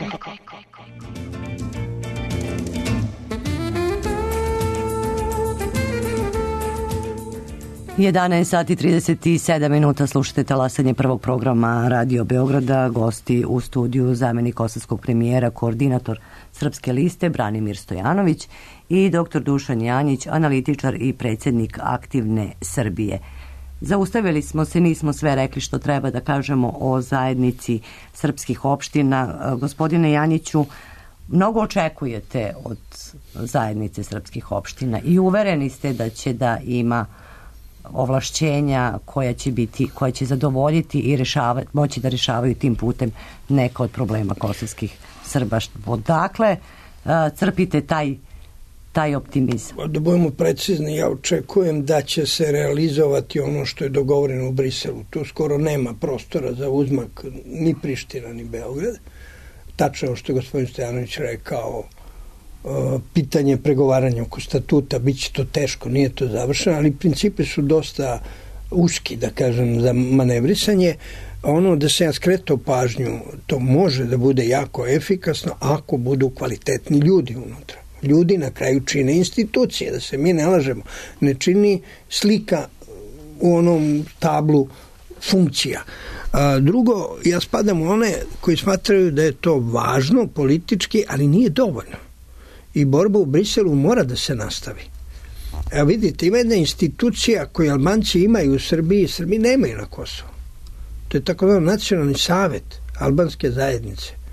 jedanaest sati trideset sedam minuta, slušate talasanje prvog programa Radio Beograda. Gosti u studiju zamenik kosovskog premijera, koordinator Srpske liste Branimir Stojanović i doktor Dušan Janjić, analitičar i predsjednik Aktivne Srbije. Zaustavili smo se, nismo sve rekli što treba da kažemo o zajednici srpskih opština. Gospodine Janjiću, mnogo očekujete od zajednice srpskih opština i uvereni ste da će da ima ovlašćenja koja će biti, koja će zadovoljiti i rešavati, moći da rešavaju tim putem neka od problema kosovskih Srba. Odakle crpite taj taj optimizam? Da budemo precizni, ja očekujem da će se realizovati ono što je dogovoreno u Briselu. Tu skoro nema prostora za uzmak ni Priština ni Beograd. Tačno što je gospodin Stojanović rekao, pitanje pregovaranja oko statuta, bit će to teško, nije to završeno, ali principi su dosta uski, da kažem, za manevrisanje. Ono da se ja skretao pažnju, to može da bude jako efikasno ako budu kvalitetni ljudi unutra. Ljudi na kraju čine institucije, da se mi ne lažemo. Ne čini slika u onom tablu funkcija. A, drugo, ja spadam u one koji smatraju da je to važno politički, ali nije dovoljno. I borba u Briselu mora da se nastavi. Evo vidite, ima jedna institucija koju Albanci imaju u Srbiji, Srbiji nemaju na Kosovu. To je tako nacionalni savet albanske zajednice.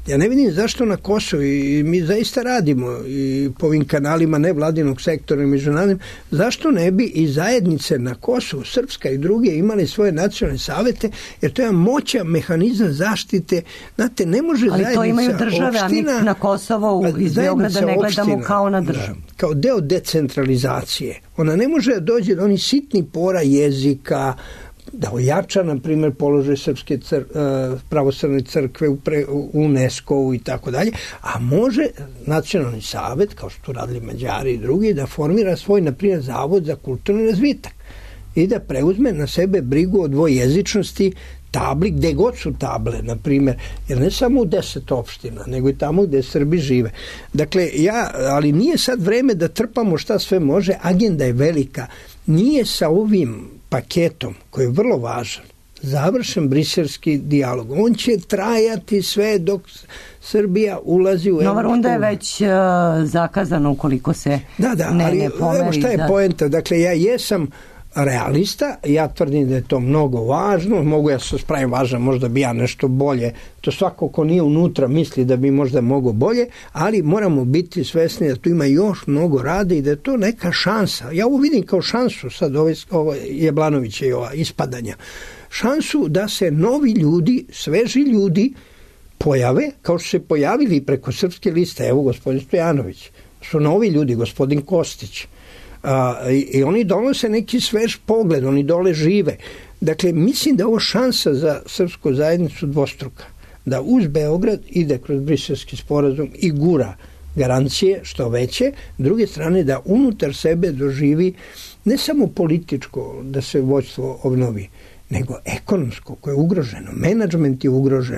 Ja ne vidim zašto na Kosovu, i mi zaista radimo i po ovim kanalima nevladinog sektora i međunarodnim, zašto ne bi i zajednice na Kosovu, Srpska i druge, imali svoje nacionalne savete, jer to je moćan mehanizam zaštite. Znate, ne može ali zajednica to imaju države, opština, a mi na Kosovo iz Beograda ne gledamo opština, kao na državu. Da, kao deo decentralizacije. Ona ne može da dođe do onih sitnih pora jezika, da ojača, na primjer, položaj Srpske cr, uh, pravoslavne crkve u, pre, u UNESCO-u i tako dalje, a može nacionalni savet, kao što radili Mađari i drugi, da formira svoj, na primjer, zavod za kulturni razvitak i da preuzme na sebe brigu o dvojezičnosti tabli, gde god su table, na primjer, jer ne samo u deset opština, nego i tamo gde Srbi žive. Dakle, ja, ali nije sad vreme da trpamo šta sve može, agenda je velika. Nije sa ovim paketom, koji je vrlo važan, završen briselski dijalog. On će trajati sve dok Srbija ulazi u... Nova runda je već uh, zakazana ukoliko se da, da, ne, ali, ne pomeri. Evo šta je za... poenta. Dakle, ja jesam realista, ja tvrdim da je to mnogo važno, mogu ja se spravim važno, možda bi ja nešto bolje, to svako ko nije unutra misli da bi možda mogo bolje, ali moramo biti svesni da tu ima još mnogo rada i da je to neka šansa. Ja ovo vidim kao šansu, sad ovo, ovo Jablanovića i ova ispadanja, šansu da se novi ljudi, sveži ljudi pojave, kao što se pojavili preko Srpske liste, evo gospodin Stojanović, su novi ljudi, gospodin Kostić, Uh, i, i oni donose neki svež pogled, oni dole žive. Dakle, mislim da je ovo šansa za srpsku zajednicu dvostruka, da uz Beograd ide kroz briselski sporazum i gura garancije što veće, s druge strane da unutar sebe doživi ne samo političko da se vođstvo obnovi, nego ekonomsko koje je ugroženo, menadžment je ugrožen,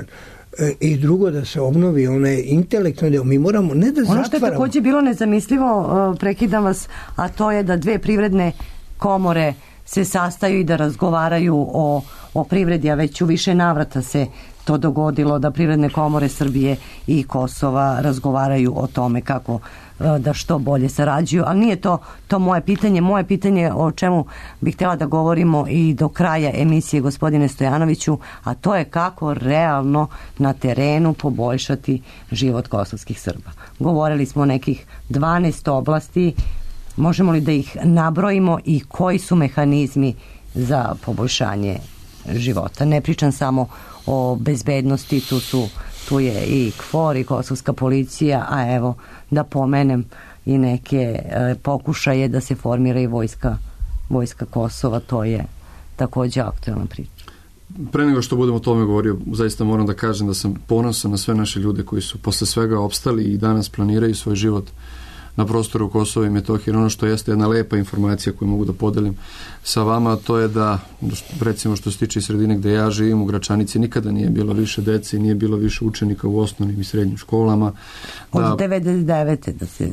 i drugo da se obnovi onaj intelektualni deo. Mi moramo ne da zatvaramo. Ono što je također bilo nezamislivo, prekidam vas, a to je da dve privredne komore se sastaju i da razgovaraju o, o privredi, a već u više navrata se to dogodilo da privredne komore Srbije i Kosova razgovaraju o tome kako da što bolje sarađuju, ali nije to, to moje pitanje. Moje pitanje o čemu bih htjela da govorimo i do kraja emisije, gospodine Stojanoviću, a to je kako realno na terenu poboljšati život kosovskih Srba. Govorili smo o nekih dvanaest oblasti, možemo li da ih nabrojimo i koji su mehanizmi za poboljšanje života? Ne pričam samo o bezbednosti, tu su tu je i KFOR i kosovska policija, a evo da pomenem i neke e, pokušaje da se formira i vojska, vojska Kosova, to je također aktualna priča. Pre nego što budemo o tome govorio, zaista moram da kažem da sam ponosan na sve naše ljude koji su posle svega opstali i danas planiraju svoj život na prostoru Kosova i Metohije. Ono što jeste jedna lepa informacija koju mogu da podelim sa vama, to je da, recimo što se tiče sredine gde ja živim, u Gračanici nikada nije bilo više dece i nije bilo više učenika u osnovnim i srednjim školama. Da, od devedeset devete da se...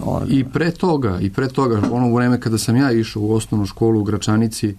I pre toga, i pre toga, ono vreme kada sam ja išao u osnovnu školu u Gračanici,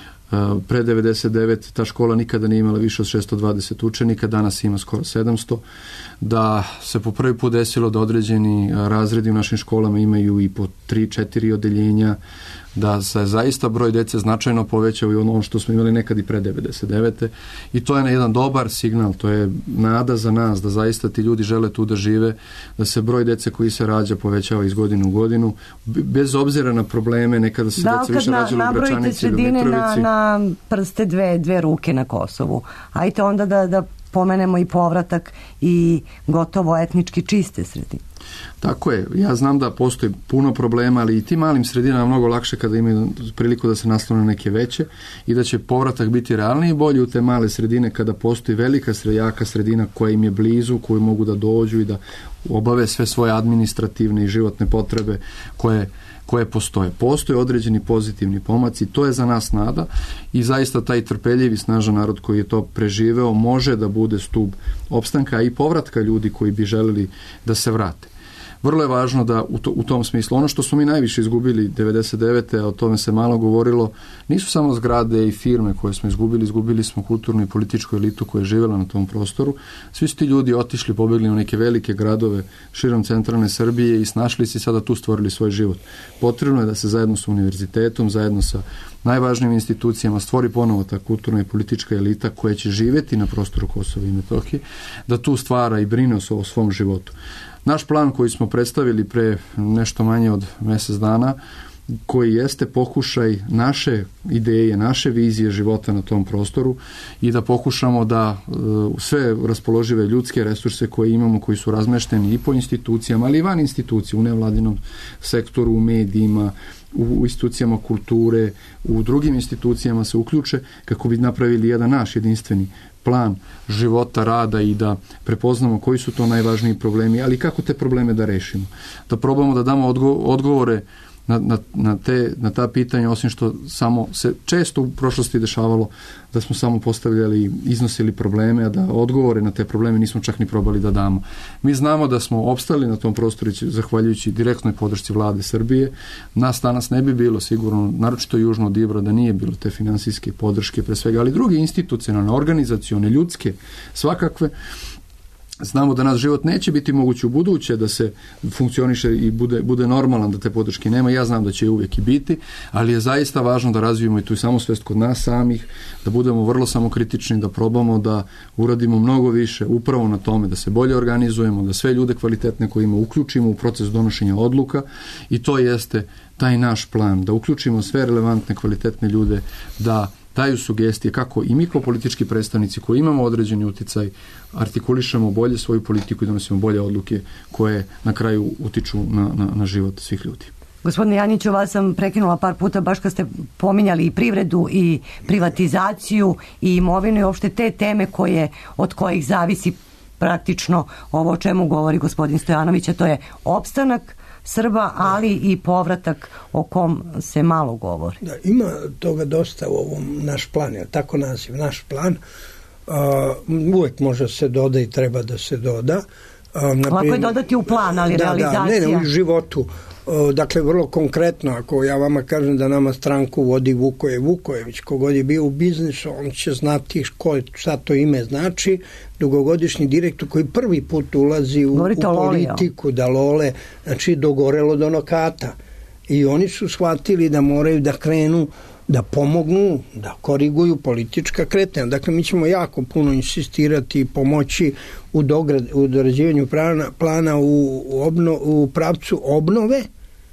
pre devedeset devete ta škola nikada nije imala više od šesto dvadeset učenika, danas ima skoro sedamsto, da se po prvi put desilo da određeni razredi u našim školama imaju i po tri četiri odeljenja, da se zaista broj dece značajno povećao i ono što smo imali nekad i pre devedeset devete i to je jedan dobar signal, to je nada za nas da zaista ti ljudi žele tu da žive, da se broj dece koji se rađa povećava iz godine u godinu, bez obzira na probleme, nekada se da, deca više rađala u Gračanici ili u Mitrovici. Na, na prste dve, dve ruke na Kosovu. Ajte onda da, da pomenemo i povratak i gotovo etnički čiste sredine. Tako je, ja znam da postoji puno problema, ali i tim malim sredinama mnogo lakše kada imaju priliku da se naslone neke veće i da će povratak biti realniji i bolji u te male sredine kada postoji velika jaka sredina koja im je blizu, koju mogu da dođu i da obave sve svoje administrativne i životne potrebe koje koje postoje. Postoje određeni pozitivni pomaci, to je za nas nada i zaista taj trpeljivi snažan narod koji je to preživeo može da bude stub opstanka i povratka ljudi koji bi želeli da se vrate. vrlo je važno da u, to, u tom smislu, ono što smo mi najviše izgubili devedeset devete. a o tome se malo govorilo, nisu samo zgrade i firme koje smo izgubili, izgubili smo kulturnu i političku elitu koja je živjela na tom prostoru. Svi su ti ljudi otišli, pobegli u neke velike gradove širom centralne Srbije i snašli se i sada tu stvorili svoj život. Potrebno je da se zajedno sa univerzitetom, zajedno sa najvažnijim institucijama stvori ponovo ta kulturna i politička elita koja će živjeti na prostoru Kosova i Metohije, da tu stvara i brine o, o svom životu. Naš plan koji smo predstavili pre nešto manje od mjesec dana, koji jeste pokušaj naše ideje, naše vizije života na tom prostoru i da pokušamo da uh, sve raspoložive ljudske resurse koje imamo, koji su razmešteni i po institucijama, ali i van institucija, u nevladinom sektoru, u medijima, u, u institucijama kulture, u drugim institucijama se uključe kako bi napravili jedan naš jedinstveni plan života, rada i da prepoznamo koji su to najvažniji problemi, ali kako te probleme da rešimo. Da probamo da damo odgo- odgovore Na, na, na, te, na ta pitanja, osim što samo se često u prošlosti dešavalo da smo samo postavljali, iznosili probleme, a da odgovore na te probleme nismo čak ni probali da damo. Mi znamo da smo opstali na tom prostoru zahvaljujući direktnoj podršci vlade Srbije. Nas danas ne bi bilo sigurno, naročito južno od Ibra, da nije bilo te finansijske podrške pre svega, ali druge institucionalne, organizacione, ljudske, svakakve. Znamo da naš život neće biti moguće u buduće da se funkcioniše i bude, bude normalan, da te podrške nema. Ja znam da će uvijek i biti, ali je zaista važno da razvijemo i tu samosvest kod nas samih, da budemo vrlo samokritični, da probamo da uradimo mnogo više upravo na tome, da se bolje organizujemo, da sve ljude kvalitetne koje ima uključimo u proces donošenja odluka i to jeste taj naš plan, da uključimo sve relevantne kvalitetne ljude, da daju sugestije kako i mi kao politički predstavnici koji imamo određeni uticaj artikulišemo bolje svoju politiku i donosimo bolje odluke koje na kraju utiču na, na, na život svih ljudi. Gospodine Janjiću, vas sam prekinula par puta baš kad ste pominjali i privredu i privatizaciju i imovinu i uopšte te teme koje, od kojih zavisi praktično ovo o čemu govori gospodin Stojanović, a to je opstanak Srba, ali i povratak o kom se malo govori. Da, ima toga dosta u ovom naš plan, je tako naziv, naš plan. Uh, uvijek može se doda i treba da se doda. Uh, naprimjer, lako je dodati u plan, ali da, realizacija... Da, ne, ne, u životu. Uh, dakle, vrlo konkretno, ako ja vama kažem da nama stranku vodi Vukoje Vukojević, kogod je bio u biznisu, on će znati ko, šta to ime znači, dugogodišnji direktor koji prvi put ulazi u, u politiku, da Lole, znači dogorelo do nokata. I oni su shvatili da moraju da krenu, da pomognu, da koriguju politička kretanja. Dakle, mi ćemo jako puno insistirati i pomoći u, dograd, u dorađivanju plana, plana u, u, obno, u pravcu obnove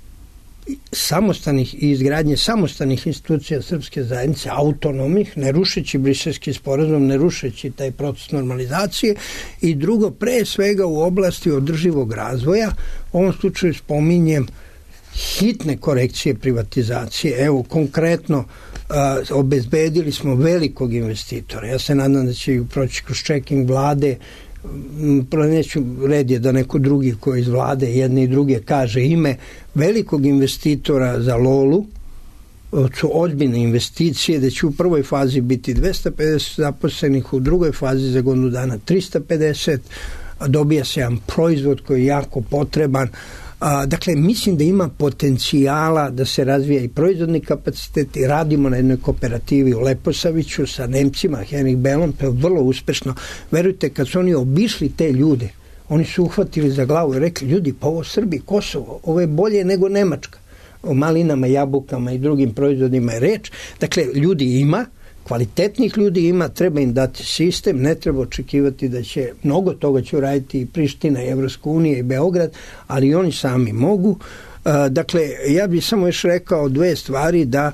samostanih i izgradnje samostanih institucija srpske zajednice, autonomnih, ne rušeći Briselski sporazum, ne rušeći taj proces normalizacije, i drugo, pre svega u oblasti održivog razvoja. U ovom slučaju spominjem hitne korekcije privatizacije. Evo, konkretno a, obezbedili smo velikog investitora. Ja se nadam da će proći kroz checking vlade. Neću, red je da neko drugi koji iz vlade jedne i druge kaže ime velikog investitora za Lolu. Su ozbiljne investicije, da će u prvoj fazi biti dvesta pedeset zaposlenih, u drugoj fazi za godinu dana trista pedeset, a dobija se jedan proizvod koji je jako potreban. A, dakle, mislim da ima potencijala da se razvija i proizvodni kapacitet i radimo na jednoj kooperativi u Leposaviću sa Nemcima, Henrik Bellom, to je vrlo uspešno. Verujte, kad su oni obišli te ljude, oni su uhvatili za glavu i rekli, ljudi, pa ovo Srbi, Kosovo, ovo je bolje nego Nemačka. O malinama, jabukama i drugim proizvodima je reč. Dakle, ljudi ima, kvalitetnih ljudi ima, treba im dati sistem, ne treba očekivati da će mnogo toga će uraditi i Priština, i Evropska unija, i Beograd, ali oni sami mogu. Dakle, ja bih samo još rekao dve stvari, da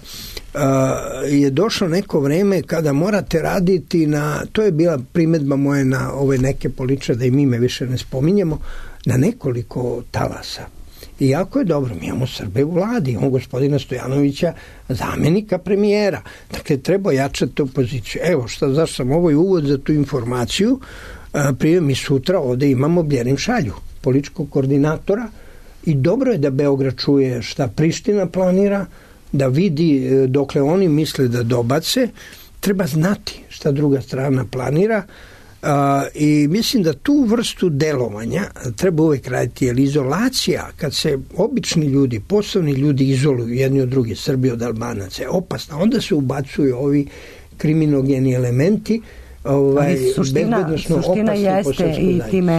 je došlo neko vreme kada morate raditi na, to je bila primedba moje na ove neke političare, da im ime više ne spominjemo, na nekoliko talasa. I jako je dobro, mi imamo Srbe u vladi, imamo gospodina Stojanovića, zamenika premijera. Dakle, treba jačati opoziciju. Evo, šta, zašto sam ovo i uvod za tu informaciju, prije mi sutra ovde imamo Bjerin Šalju, političkog koordinatora, i dobro je da Beograd čuje šta Priština planira, da vidi dokle oni misle da dobace, treba znati šta druga strana planira. I mislim da tu vrstu delovanja treba uvek raditi, jer izolacija, kad se obični ljudi, poslovni ljudi izoluju jedni od drugi, Srbi od Albanaca, je opasna. Onda se ubacuju ovi kriminogeni elementi, ovaj, suština, suština jeste i time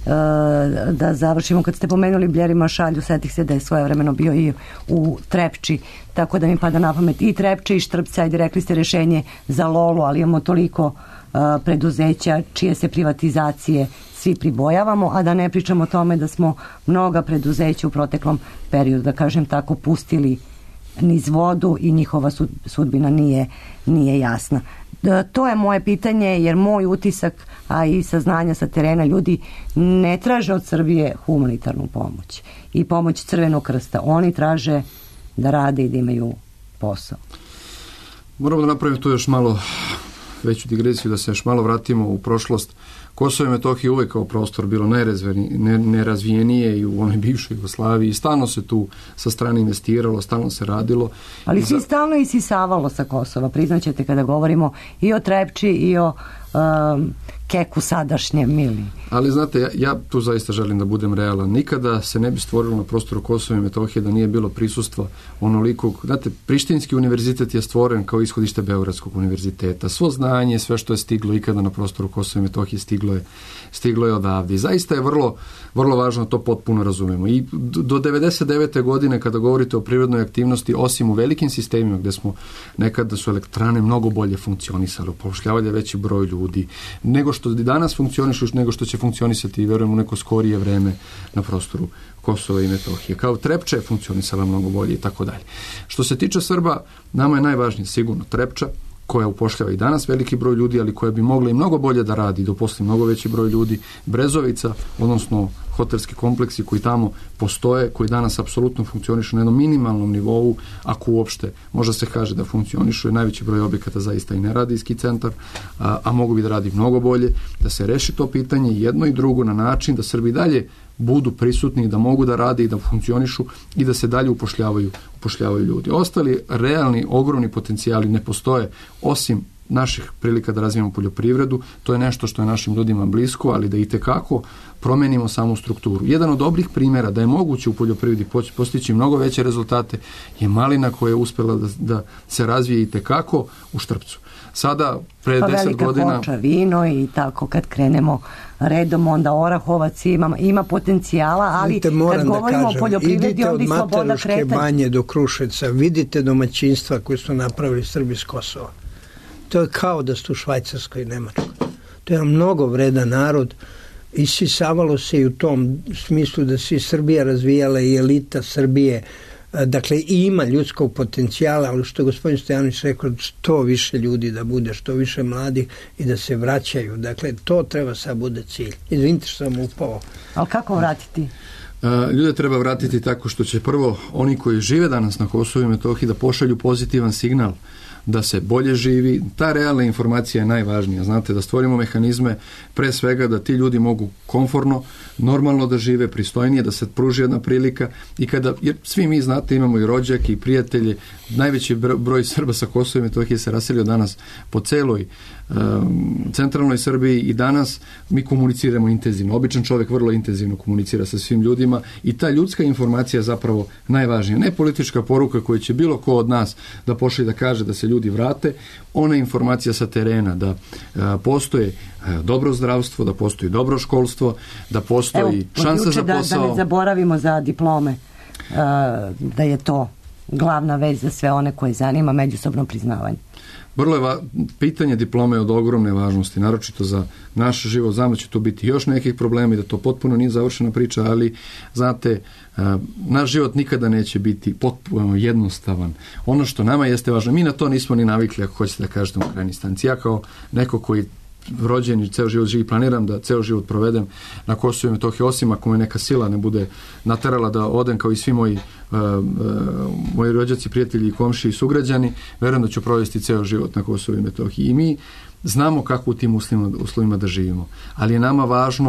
da završimo, kad ste pomenuli Bjerima Šalju, setih se da je svojevremeno bio i u Trepči, tako da mi pada na pamet i Trepče i Štrpce, ajde rekli ste rešenje za Lolu, ali imamo toliko preduzeća čije se privatizacije svi pribojavamo, a da ne pričamo o tome da smo mnoga preduzeća u proteklom periodu, da kažem tako, pustili niz vodu i njihova sudbina nije, nije jasna. To je moje pitanje, jer moj utisak, a i saznanja sa terena, ljudi ne traže od Srbije humanitarnu pomoć i pomoć Crvenog krsta. Oni traže da rade i da imaju posao. Moramo da napravimo tu još malo veću digresiju, da se još malo vratimo u prošlost. Kosovo i Metohija uvek kao prostor bilo nerazvijenije i u onoj bivšoj Jugoslaviji i stalno se tu sa strane investiralo, stalno se radilo. Ali svi za... stalno isisavalo sa Kosova, priznaćete, kada govorimo i o Trepči i o um, Keku sadašnjem, ili. Ali znate, ja, ja tu zaista želim da budem realan. Nikada se ne bi stvorilo na prostoru Kosova i Metohije da nije bilo prisustva onolikog. Znate, Prištinski univerzitet je stvoren kao ishodište Beogradskog univerziteta. Svo znanje, sve što je stiglo ikada na prostoru Kosova i Metohije stiglo je, stiglo je odavde. I zaista je vrlo, vrlo važno to potpuno razumemo. I do devedeset devete godine, kada govorite o privrednoj aktivnosti, osim u velikim sistemima gde smo nekada su elektrane mnogo bolje funkcionisale, upošljavali veći broj ljudi, nego što danas funkcionišu, nego što će funkcionisati, verujem, u neko skorije vreme na prostoru Kosova i Metohije. Kao Trepča je funkcionisala mnogo bolje i tako dalje. Što se tiče Srba, nama je najvažnije sigurno Trepča, koja upošljava i danas veliki broj ljudi, ali koja bi mogla i mnogo bolje da radi, da uposli mnogo veći broj ljudi. Brezovica, odnosno hotelski kompleksi koji tamo postoje, koji danas apsolutno funkcionišu na jednom minimalnom nivou, ako uopšte može se kaže da funkcionišu, je najveći broj objekata zaista i ne radi ski centar, a, a mogu bi da radi mnogo bolje, da se reši to pitanje jedno i drugo na način da Srbi dalje budu prisutni, da mogu da rade i da funkcionišu i da se dalje upošljavaju, upošljavaju ljudi. Ostali realni, ogromni potencijali ne postoje, osim naših prilika da razvijemo poljoprivredu. To je nešto što je našim ljudima blisko, ali da i tekako promenimo samu strukturu. Jedan od dobrih primjera da je moguće u poljoprivredi postići mnogo veće rezultate je malina koja je uspjela da, da se razvije i tekako u Štrpcu. Sada, pre pa deset godina... Velika Koča, vino i tako, kad krenemo redom, onda Orahovac ima, ima potencijala, ali vidite, kad govorimo da kažem, o poljoprivredi, onda i sloboda kretanja. Idite od Materuške banje do Kruševca, vidite domaćinstva koje su napravili Srbi s Kosova. To je kao da ste u Švajcarskoj i Nemačkoj. To je mnogo vredan narod. Isisavalo se i u tom smislu da se Srbija razvijala i elita Srbije. Dakle, i ima ljudskog potencijala, ali što je gospodin Stojanović rekao, što više ljudi da bude, što više mladih i da se vraćaju. Dakle, to treba sad bude cilj. Izvinite što sam upao. Ali kako vratiti? Ljude treba vratiti tako što će prvo oni koji žive danas na Kosovu i Metohiji da pošalju pozitivan signal da se bolje živi. Ta realna informacija je najvažnija. Znate, da stvorimo mehanizme pre svega da ti ljudi mogu komforno, normalno da žive, pristojnije, da se pruži jedna prilika i kada, jer svi mi znate, imamo i rođake i prijatelje, najveći broj Srba sa Kosova i Metohije se raselio danas po celoj um, centralnoj Srbiji i danas mi komuniciramo intenzivno. Običan čovjek vrlo intenzivno komunicira sa svim ljudima i ta ljudska informacija je zapravo najvažnija. Ne politička poruka koju će bilo ko od nas da pošalje da kaže da se ljudi vrate, ona informacija sa terena da a, postoje a, dobro zdravstvo, da postoji dobro školstvo, da postoji Evo, šansa za posao. Da, da ne zaboravimo za diplome, a, da je to glavna vez za sve one koje zanima međusobno priznavanje. Vrlo je va- pitanje diplome od ogromne važnosti, naročito za naš život. Znam da će to biti još nekih problema i da to potpuno nije završena priča, ali znate, uh, naš život nikada neće biti potpuno jednostavan. Ono što nama jeste važno, mi na to nismo ni navikli, ako hoćete da kažete u krajnjoj instanci. Ja kao neko koji rođen i ceo život živi, planiram da ceo život provedem na Kosovu i Metohiji, osim ako me neka sila ne bude naterala da odem kao i svi moji uh, uh, moji rođaci, prijatelji i komšiji i sugrađani, verujem da ću provesti ceo život na Kosovu i Metohiji. I mi znamo kako u tim uslovima, uslovima da živimo, ali je nama važno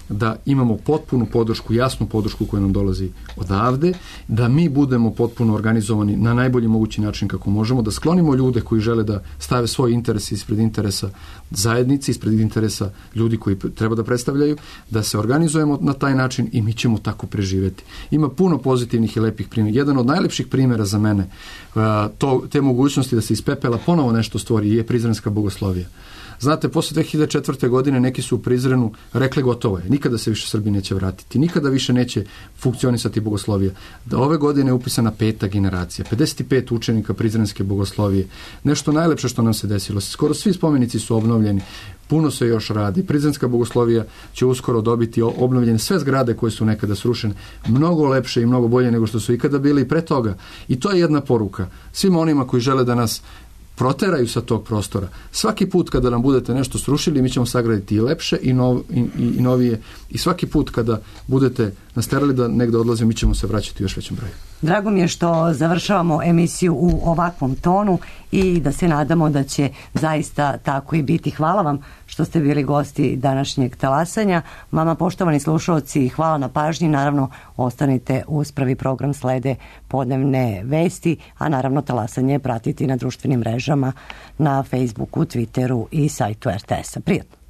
da imamo potpunu podršku, jasnu podršku koja nam dolazi odavde, da mi budemo potpuno organizovani na najbolji mogući način kako možemo, da sklonimo ljude koji žele da stave svoj interes ispred interesa zajednice, ispred interesa ljudi koji treba da predstavljaju, da se organizujemo na taj način i mi ćemo tako preživeti. Ima puno pozitivnih i lepih primjera. Jedan od najlepših primjera za mene to, te mogućnosti da se iz pepela ponovo nešto stvori je Prizrenska bogoslovija. Znate, posle dve hiljade četvrte. godine neki su u Prizrenu rekli gotovo je, nikada se više Srbi neće vratiti, nikada više neće funkcionisati bogoslovija. Da ove godine je upisana peta generacija, pedeset pet učenika Prizrenske bogoslovije. Nešto najlepše što nam se desilo. Skoro svi spomenici su obnovljeni. Puno se još radi. Prizrenska bogoslovija će uskoro dobiti obnovljene sve zgrade koje su nekada srušene. Mnogo lepše i mnogo bolje nego što su ikada bili i pre toga. I to je jedna poruka svima onima koji žele da nas proteraju sa tog prostora. Svaki put kada nam budete nešto srušili, mi ćemo sagraditi i lepše i, nov, i, i novije. I svaki put kada budete nas terali da negde odlazimo, mi ćemo se vraćati u još većem broju. Drago mi je što završavamo emisiju u ovakvom tonu i da se nadamo da će zaista tako i biti. Hvala vam što ste bili gosti današnjeg talasanja. Vama, poštovani slušalci, hvala na pažnji. Naravno, ostanite uz prvi program, slede podnevne vesti, a naravno talasanje pratiti na društvenim mrežama, na Facebooku, Twitteru i sajtu er te es-a. Prijatno.